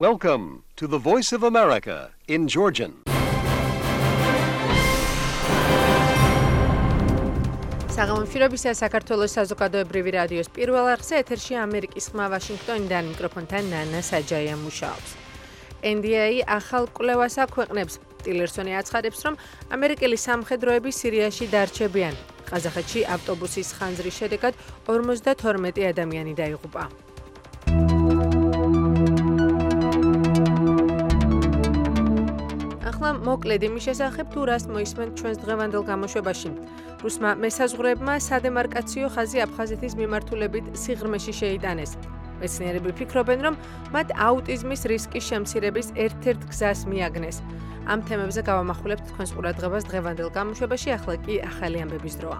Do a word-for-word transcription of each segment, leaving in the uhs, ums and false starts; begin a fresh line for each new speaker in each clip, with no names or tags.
Welcome to the Voice of America in Georgian.
საღამომშვიდობისა საქართველოს საზოგადოებრივი რადიოს პირველ არხზე ეთერში ამერიკის ხმა ვაშინგტონიდან მიკროფონთან ნანა საჯაია მუშაობს. ენ დი ეი ახალ კვლევას აქვეყნებს. ტილერსონი აცხადებს, რომ ამერიკელი სამხედროები სირიაში დარჩებიან. ყაზახეთში ავტობუსის ხანძრის შედეგად ორმოცდათორმეტი ადამიანი დაიღუპა. ახლა მოკლედ იმის შესახებ, თუ რას მოისმენთ ჩვენს დღევანდელ გამოშვებაში. რუსმა მესაზღვრეებმა სადემარკაციო ხაზი აფხაზეთის მიმართულებით სიღრმეში შეიტანეს. მეცნიერები ფიქრობენ, რომ მათ აუტიზმის რისკის შემცირების ერთ-ერთ გზას მიაგნეს. ამ თემებზე გავამახვილებთ თქვენს ყურადღებას დღევანდელ გამოშვებაში, ახლა კი ახალი ამბების დროა.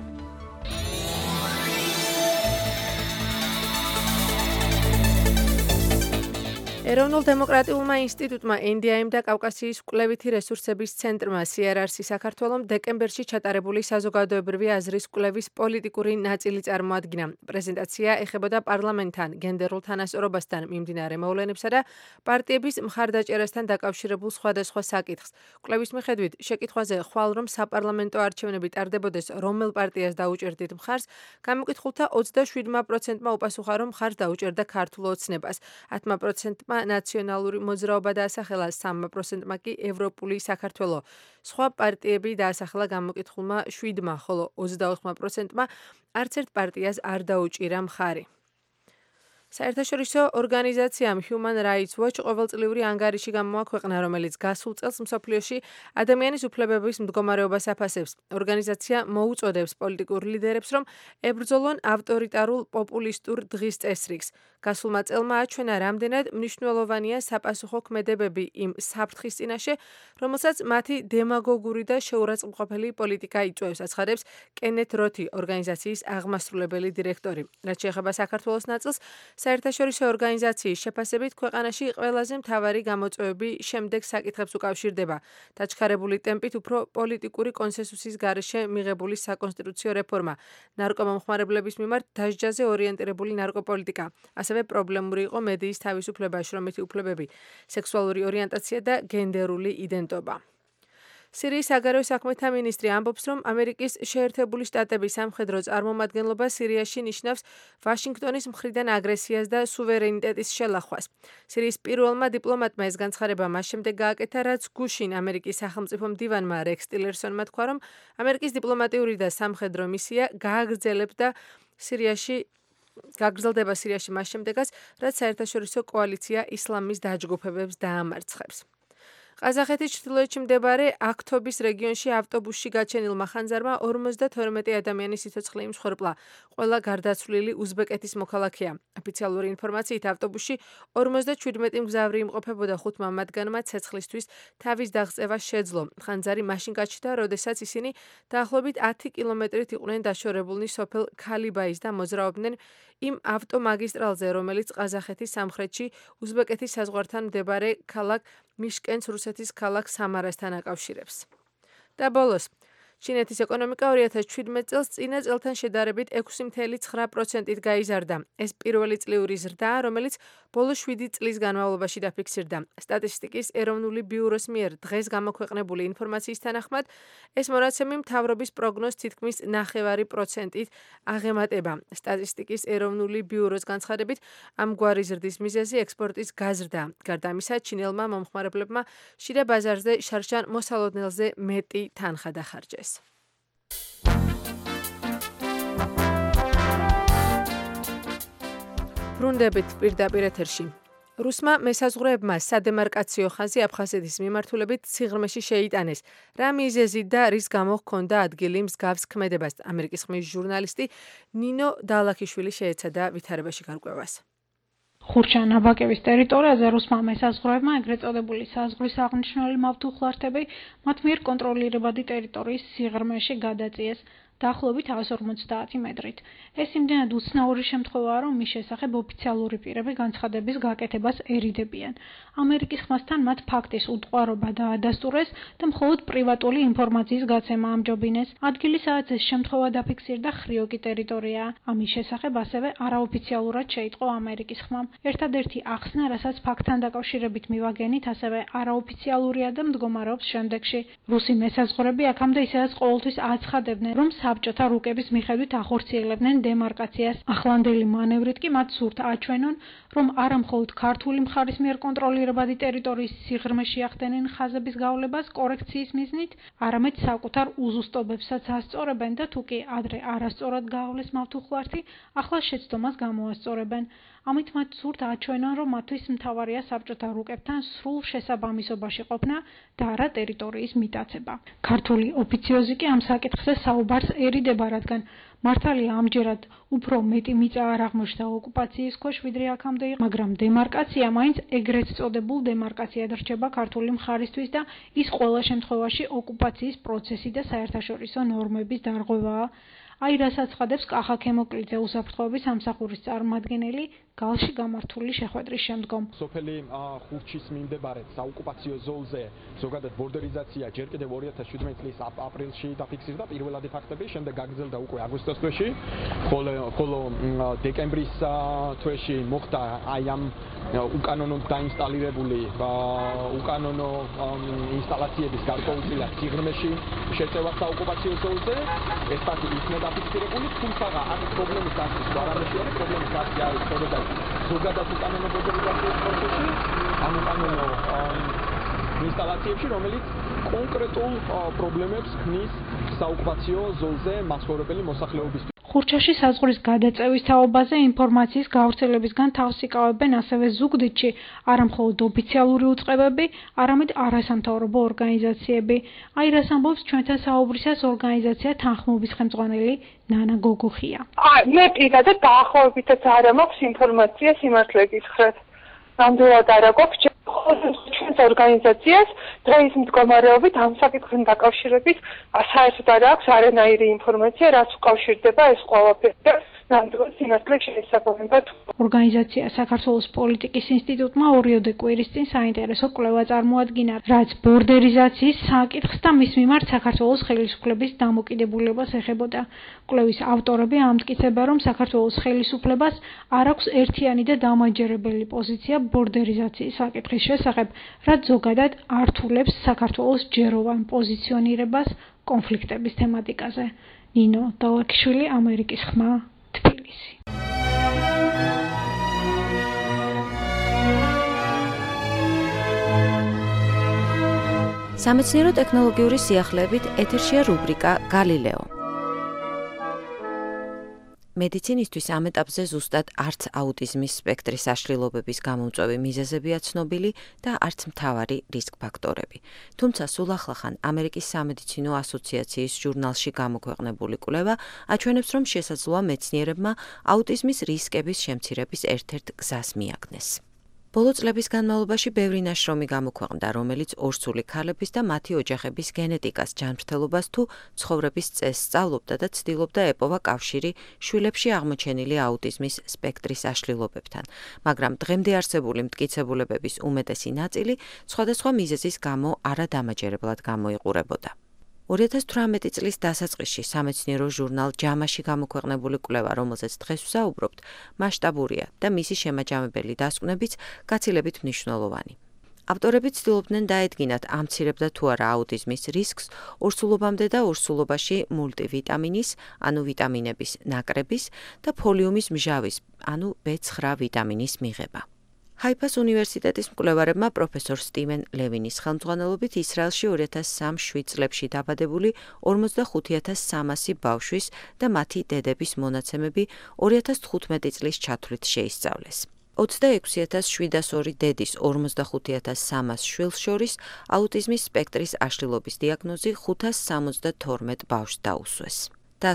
ეროვნულ დემოკრატიულმა ინსტიტუტმა ენ დი ეი-მ და კავკასიის კვლევითი რესურსების ცენტრმა სი არ არ-სი საქართველომ დეკემბერში ჩატარებული საზოგადოებრივი აზრის კვლევის პოლიტიკური ნაწილი წარმოადგინა. პრეზენტაცია ეხებოდა პარლამენტთან, გენდერულ თანასწორობასთან მიმდინარე მოვლენებსა და პარტიების მხარდაჭერასთან დაკავშირებულ სხვადასხვა საკითხს. კვლევის მიხედვით, შეკითხვაზე ხვალ რომ საპარლამენტო არჩევნები ტარდებოდეს რომელ პარტიას დაუჭერდით მხარს, გამოკითხულთა ოცდაშვიდმა პროცენტმა უპასუხა, რომ მხარს დაუჭერდა ქართულ ოცნებას. ათმა პროცენტმა ნაციონალური მოძრაობა დაასახელა, სამმა პროცენტმა კი ევროპული საქართველო. სხვა პარტიები დაასახელა გამოკითხულმა შვიდმა, ხოლო ოცდაოთხმა პროცენტმა არც ერთ პარტიას არ დაუჭირა მხარი. საერთაშორისო ორგანიზაციამ Human Rights Watch ყოველწლიური ანგარიში გამოაქვეყნა, რომელიც გასულ წელს მსოფლიოში ადამიანის უფლებების მდგომარეობას აფასებს. ორგანიზაცია მოუწოდებს პოლიტიკურ ლიდერებს, რომ ებრძოლონ ავტორიტარულ პოპულისტურ დღის წესრიგს. გასულმა წელმა აჩვენა, რამდენად მნიშვნელოვანია საპასუხო ქმედებები იმ საფრთხის წინაშე, რომელსაც მათი დემაგოგური და შეურაცხმყოფელი პოლიტიკა იწვევს, აცხადებს კენეთ როთი, ორგანიზაციის აღმასრულებელი დირექტორი. რაც შეეხება საქართველოს ნაწილს, საერთაშორისო ორგანიზაციის შეფასებით ქვეყანაში ყველაზე მთავარი გამოწვევები შემდეგ საკითხებს უკავშირდება. დაჩქარებული ტემპით უფრო პოლიტიკური კონსენსუსის გარეშე მიღებული საკონსტიტუციო რეფორმა, ნარკომომხმარებლების მიმართ დასჯაზე ორიენტირებული ნარკოპოლიტიკა. ასევე პრობლემური იყო მედიის თავისუფლება, შრომითი უფლებები, სექსუალური ორიენტაცია და გენდერული იდენტობა. სირიის საგარეო საქმეთა მინისტრი ამბობს, რომ ამერიკის შეერთებული შტატების სამხედრო წარმომადგენლობა სირიაში ნიშნავს ვაშინგტონის მხრიდან აგრესიას და სუვერენიტეტის შელახვას. სირიის პირველმა დიპლომატმა ეს განცხადება მას შემდეგ გააკეთა, რაც გუშინ ამერიკის სახელმწიფო მდივანმა რექს ტილერსონმა თქვა, რომ ამერიკის დიპლომატიური და სამხედრო მისია გააგრძელებდა სირიაში გაგრძელდება სირიაში მას შემდეგაც, რაც საერთაშორისო კოალიცია ისლამის დაჯგუფებებს დაამარცხებს. ყაზახეთის ჩრდილოეთში მდებარე აქთობის რეგიონში ავტობუსში გაჩენილმა ხანძარმა ორმოცდათორმეტი ადამიანის სიცოცხლე იმსხვერპლა. ყველა გარდაცვლილი უზბეკეთის მოქალაქეა. ოფიციალური ინფორმაციით ავტობუსში ორმოცდაჩვიდმეტი მგზავრი იმყოფებოდა, ხუთმა მათგანმა ცეცხლისთვის თავის დაღწევა შეძლო. ხანძარი მაშინ გაჩნდა, როდესაც ისინი დაახლოებით ათი კილომეტრით იყვნენ დაშორებულნი სოფელ ქალიბაის და მოძრაობდნენ იმ ავტომაგისტრალზე, რომელიც ყაზახეთის სამხრეთში უზბეკეთის საზღვართან მდებარე ქალაქ მიშკენს რუსეთის ქალაქ სამარასთან აკავშირებს. და ბოლოს, ჩინეთის ეკონომიკა ორი ათას შვიდმეტ წელს წინა წელთან შედარებით ექვსი წელიწად ცხრა პროცენტით გაიზარდა. ეს პირველი წლიური ზრდაა, რომელიც ბოლო შვიდი წლის განმავლობაში დაფიქსირდა. სტატისტიკის ეროვნული ბიუროს მიერ დღეს გამოქვეყნებული ინფორმაციის თანახმად, ეს მონაცემი მთავრობის პროგნოზს თითქმის ნახევარი პროცენტით აღემატება. სტატისტიკის ეროვნული ბიუროს განცხადებით, ამგვარი ზრდის მიზეზი ექსპორტის გაზრდა. გარდა ამისა, ჩინელმა მომხმარებლებმა შიდა ბაზარზე შარშან მოსალოდნელზე მეტი თანხა დახარჯეს. ბრუნდებით პირდაპირ ეთერში. რუსმა მესაზღვრეებმა სადემარკაციო ხაზი აფხაზეთის მიმართულებით სიღრმეში შეიტანეს. რა მიზეზი და რის გამო ჰქონდა ადგილი მსგავს ქმედებას, ამერიკის ხმის ჟურნალისტი ნინო დალაქიშვილი შეეცადა ვითარებაში გარკვევას.
ხურჩან-აბაკევის ტერიტორიაზე რუსმა მესაზღვრეებმა ეგრეთ წოდებული საზღვრის აღნიშნული მავთუხლართები მათ მიერ კონტროლირებადი ტერიტორიის სიღრმეში გადაწიეს. დაახლოებით εκατს ორმოცდაათი მეტრით. ეს იმდენად უცნაური შემთხვევაა, რომ მის შესახებ ოფიციალური პირები განცხადების გაკეთებას ერიდებიან. ამერიკის ხმასთან მათ ფაქტის უტყუარობა დაადასტურეს და მხოლოდ პრივატული ინფორმაციის გაცემა ამჯობინეს. ადგილი, სადაც ეს შემთხვევა დაფიქსირდა, ხრიოკი ტერიტორიაა. ამის შესახებ ასევე არაოფიციალურად შეიტყო ამერიკის ხმამ. ერთადერთი ახსნა, რასაც ფაქტთან დაკავშირებით მივაგენით, ასევე არაოფიციალურია და მდგომარეობს შემდეგში. რუსი მესაზღვრები აქამდე ისედაც ყოველთვის აცხადებდნენ, რომ საბჭოთა რუკების მიხედვით ახორციელებდნენ დემარკაციას. ახლანდელი მანევრით კი მათ სურთ აჩვენონ, რომ არა მხოლოდ ქართული მხარის მიერ კონტროლირებადი ტერიტორიის სიღრმეში ახდენენ ხაზების გავლებას კორექციის მიზნით, არამედ საკუთარ უზუსტობებსაც ასწორებენ და თუ კი ადრე არასწორად გავლეს მავთუხლართი, ახლა შეცდომას გამოასწორებენ. ამით მათ სურთ აჩვენონ, რომ მათთვის მთავარია საბჭოთა რუკებთან სრულ შესაბამისობაში ყოფნა და არა ტერიტორიის მიტაცება. ქართული ოფიციოზი კი ამ საკითხზე საუბარსერიდება, რადგან მართალია ამჯერად უფრო მეტი მიწა არ აღმოჩნდა ოკუპაციის ქვეშ, ვიდრე აქამდე იყო, მაგრამ დემარკაცია მაინც ეგრეთ წოდებულ დემარკაციად რჩება ქართული მხარისთვის და ის ყველა შემთხვევაში ოკუპაციის პროცესი და საერთაშორისო ნორმების დარღვევაა. აი რას აცხადებს კახა ქემოკლიძე უსაფრთხოების სამსახურის წარმომადგენელი გალში გამართული შეხვედრის შემდგომ.
სოფელი ხურჩის მიმდებარე საოკუპაციო ზოლზე ზოგადად ბორდერიზაცია ჯერ კიდევ ორი ათას შვიდმეტი წლის აპრილში დაფიქსირდა პირველადი ფაქტები, შემდეგ გაგრძელდა უკვე აგვისტოს თვეში, ხოლო დეკემბრის თვეში მოხდა აი ამ უკანონო დაინსტალირებული უკანონო ინსტალაციების გარკვეულწილად სიღრმეში შეწევა საოკუპაციო ზოლზე. ეს ფაქტი იქნა დაფიქსირებული, თუმცა ამ პრობლემის ასის არამეშორი პრობლემის ასი არის სწორედ ზოგადად უკანონო ბორდერიზაციის პროცესში, ამ უკანონო ინსტალაციებში, რომელიც კონკრეტულ პრობლემებს ქმნის საოკუპაციო ზოლზე მაცხოვრებელი მოსახლეობისთვის.
ხურჩაში საზღვრის გადაწევის თაობაზე ინფორმაციის გავრცელებისგან თავს იკავებენ ასევე ზუგდიდში არა მხოლოდ ოფიციალური უწყებები, არამედ არასამთავრობო ორგანიზაციები. აი რას ამბობს ჩვენთან საუბრისას ორგანიზაცია თანხმობის ხელმძღვანელი ნანა გოგოხია.
მე პირადად დაახლოებითაც არ მაქვს ინფორმაცია სიმართლე გითხრათ. ნამდვილად არ აქვს ჩვენს ორგანიზაციას დღეის მდგომარეობით ამ საკითხთან დაკავშირებით საერთოდ არ აქვს არანაირი ინფორმაცია, რაც უკავშირდება ეს ყველაფერი და ნამდვილად სიმართლე შეესაბამება.
ორგანიზაცია საქართველოს პოლიტიკის ინსტიტუტმა ორიოდე კვირის წინ საინტერესო კვლევა წარმოადგინა, რაც ბორდერიზაციის საკითხს და მის მიმართ საქართველოს ხელისუფლების დამოკიდებულებას ეხებოდა. კვლევის ავტორები ამტკიცებენ, რომ საქართველოს ხელისუფლებას არ აქვს ერთიანი და დამაჯერებელი პოზიცია ბორდერიზაციის საკითხის შესახებ, რაც ზოგადად ართულებს საქართველოს ჯეროვან პოზიციონირებას კონფლიქტების თემატიკაზე. ნინო დალაქიშვილი, ამერიკის ხმა, თბილისი.
სამეცნიერო ტექნოლოგიური სიახლეებით ეთერშია რუბრიკა გალილეო. მედიცინისთვის ამ ეტაპზე ზუსტად არც აუტიზმის სპექტრის აშლილობების გამომწვევი მიზეზებია ცნობილი და არც მთავარი რისკ ფაქტორები. თუმცა სულ ახლახან ამერიკის სამედიცინო ასოციაციის ჟურნალში გამოქვეყნებული კვლევა აჩვენებს, რომ შესაძლოა მეცნიერებმა აუტიზმის რისკების შემცირების ერთ-ერთ გზას მიაგნეს. ბოლო წლების განმავლობაში ბევრი ნაშრომი გამოქვეყნდა, რომელიც ორსული ქალების და მათი ოჯახების გენეტიკას, ჯანმრთელობას თუ ცხოვრების წესს სწავლობდა და ცდილობდა ეპოვა კავშირი შვილებში აღმოჩენილი აუტიზმის სპექტრის აშლილობებთან, მაგრამ დღემდე არსებული მტკიცებულებების უმეტესი ნაწილი სხვადასხვა მიზეზის გამო არადამაჯერებლად გამოიყურებოდა. ორი ათას თვრამეტი წლის დასაწყისში სამეცნიერო ჟურნალ ჯამაში გამოქვეყნებული კვლევა, რომელზეც დღეს ვსაუბრობთ, მასშტაბურია და მისი შემაჯამებელი დასკვნებიც გაცილებით მნიშვნელოვანი. ავტორები ცდილობდნენ დაედგინათ, ამცირებდა თუ არა აუტიზმის რისკს ორსულობამდე და ორსულობაში მულტივიტამინის, ანუ ვიტამინების ნაკრების და ფოლიუმის მჟავის, ანუ ბ ცხრა ვიტამინის მიღება. ჰაიფას უნივერსიტეტის მკვლევარებმა პროფესორ სტივენ ლევინის ხელმძღვანელობით ისრაელში ორი ათას სამი შვიდ წლებში დაბადებული ორმოცდახუთი ათას სამასი ბავშვის და მათი დედების მონაცემები ორი ათას თხუთმეტი წლის ჩათვლით შეისწავლეს. ოცდაექვსი ათას შვიდას ორი დედის ორმოცდახუთი ათას სამას შვილს შორის აუტიზმის სპექტრის აშლილობის დიაგნოზი ხუთას სამოცდათორმეტ ბავშვს დაუსვეს. დასკვნა: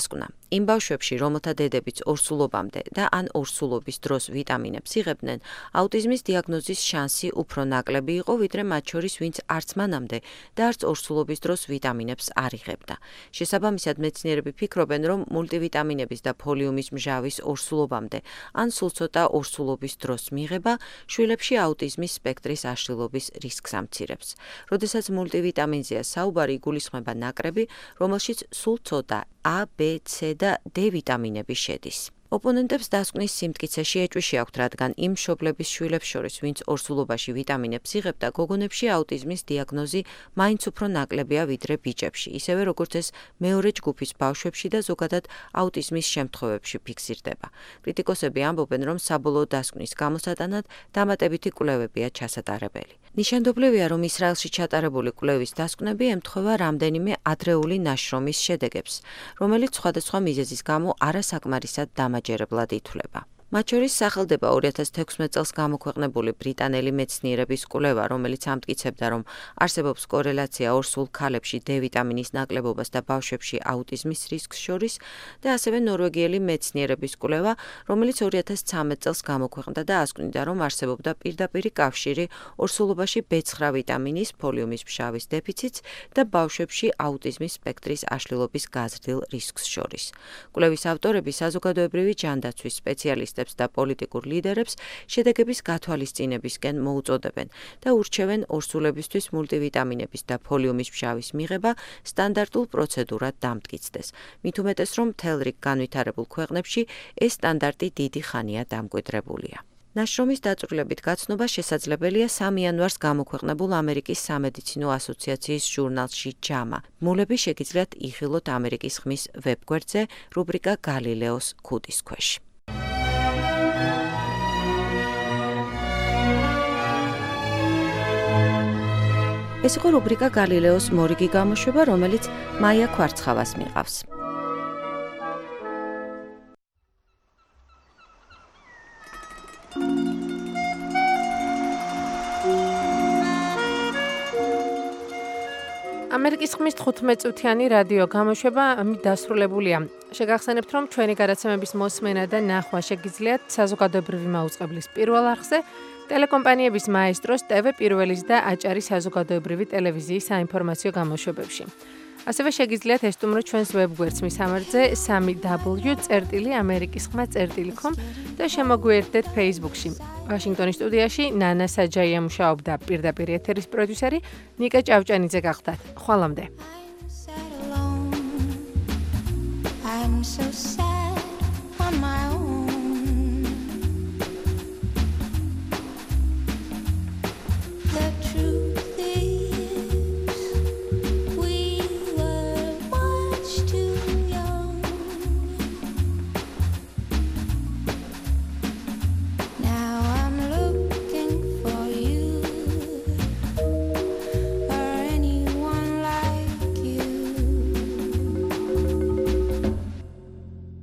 იმ ბავშვებში, რომელთა დედებიც ორსულობამდე და ან ორსულობის დროს ვიტამინებს იღებდნენ, აუტიზმის დიაგნოზის შანსი უფრო ნაკლები იყო, ვიდრე მათ შორის, ვინც არც მანამდე და არც ორსულობის დროს ვიტამინებს არ იღებდა. შესაბამისად, მეცნიერები ფიქრობენ, რომ მულტივიტამინების და ფოლიუმის მჟავის ორსულობამდე ან სულ ცოტა ორსულობის დროს მიღება შვილებში აუტიზმის სპექტრის აშლილობის რისკს ამცირებს. როდესაც მულტივიტამინზეა საუბარი, იგულისხმება ნაკრები, რომელშიც სულ ცოტა A, B, C და D ვიტამინები შედის. ოპონენტებს დასკვნის სიმტკიცეში ეჭვი აქვთ, რადგან იმ მშობლების შვილებს შორის, ვინც ორსულობაში ვიტამინებს იღებდა, გოგონებში აუტიზმის დიაგნოზი მაინც უფრო ნაკლებია ვიდრე ბიჭებში, ისევე როგორც ეს მეორე ჯგუფის ბავშვებში და ზოგადად აუტიზმის შემთხვევებში ფიქსირდება. კრიტიკოსები ამბობენ, რომ საბოლოო დასკვნის გამოსატანად დამატებითი კვლევებია ჩასატარებელი. ნიშანდობლივია, რომ ისრაელში ჩატარებული კვლევის დასკვნები ემთხვევა რამდენიმე ადრეული ნაშრომის შედეგებს, რომელიც სხვადასხვა მიზეზის გამო არასაკმარისად დამაჯერებლად ითვლება. მათ შორის სახელდება ორი ათას თექვსმეტ წელს გამოქვეყნებული ბრიტანელი მეცნიერების კვლევა, რომელიც ამტკიცებდა, რომ არსებობს კორელაცია ორსულ ქალებში D ვიტამინის ნაკლებობას და ბავშვებში აუტიზმის რისკს შორის და ასევე ნორვეგიელი მეცნიერების კვლევა, რომელიც ორი ათას ცხრამეტ წელს გამოქვეყნდა და ასკვნიდა, რომ არსებობდა პირდაპირი კავშირი ორსულობაში B ცხრა ვიტამინის, ფოლიუმის მჟავის დეფიციტს და ბავშვებში აუტიზმის სპექტრის აშლილობის გაზრდილ რისკს შორის. კვლევის ავტორები საზოგადოებრივი ჯანდაცვის სპეციალისტები და პოლიტიკურ ლიდერებს შედეგების გათვალისწინებისკენ მოუწოდებენ და ურჩევენ ორსულებისთვის მულტივიტამინების და ფოლიუმის მჟავის მიღება სტანდარტულ პროცედურად დამტკიცდეს. მით უმეტეს, რომ მთელ რიგ განვითარებულ ქვეყნებში ეს სტანდარტი დიდი ხანია დამკვიდრებულია. ნაშრომის დაწვრილებით გაცნობა შესაძლებელია სამი იანვარს გამოქვეყნებულ ამერიკის სამედიცინო ასოციაციის ჟურნალში ჯამა. მულები შეგიძლიათ იხილოთ ამერიკის ხმის ვებგვერდზე რუბრიკა გალილეოს ქუდის ქვეშ. ეს იყო რუბრიკა გალილეოს მორიგი გამოშვება, რომელიც მაია ქვარცხავას მიყავს.
ამერიკის ხმის თხუთმეტ წუთიანი რადიო გამოშვება ამით დასრულებულია. შეგახსენებთ, რომ ჩვენი გადაცემების მოსმენა და ნახვა შეგიძლიათ საზოგადოებრივი მაუწყებლის პირველ არხზე, ტელეკომპანიების მაესტროს, ტევ პირველის და აჭარის საზოგადოებრივი ტელევიზიის საინფორმაციო გამოშვებებში. ასევე შეგიძლიათ ესტუმროთ ჩვენს ვებგვერდს მისამართზე სამი დაბლიუ წერტილი ამერიკის ხმა წერტილი com და შემოგვიერთდეთ Facebook-ში. ვაშინგტონის სტუდიაში ნანა საჯაია მუშაობდა, პირდაპირ ეთერის პროდიუსერი ნიკა ჭავჭანიძე გახდათ. ხვალამდე. I'm so sad on my own. The truth is, we were much too young. Now I'm looking for you, or anyone like you.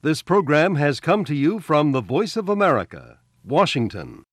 This program has come to you from the Voice of America, Washington.